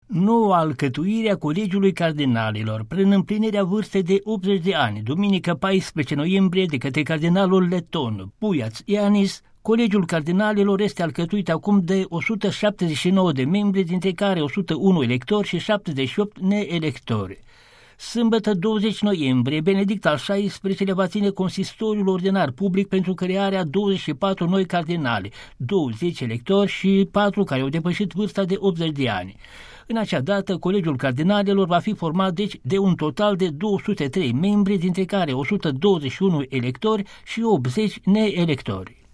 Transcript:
Noua alcătuire a Colegiului Cardinalilor, prin împlinirea vârstei de 80 de ani, duminică 14 noiembrie, de către cardinalul leton Pujac Janis, Colegiul Cardinalilor este alcătuit acum de 179 de membri, dintre care 101 electori și 78 neelectori. Sâmbătă 20 noiembrie, Benedict al XVI-lea va ține consistoriul ordinar public pentru crearea 24 noi cardinali, 20 electori și 4 care au depășit vârsta de 80 de ani. În acea dată, Colegiul Cardinalilor va fi format deci de un total de 203 membri, dintre care 121 electori și 80 neelectori.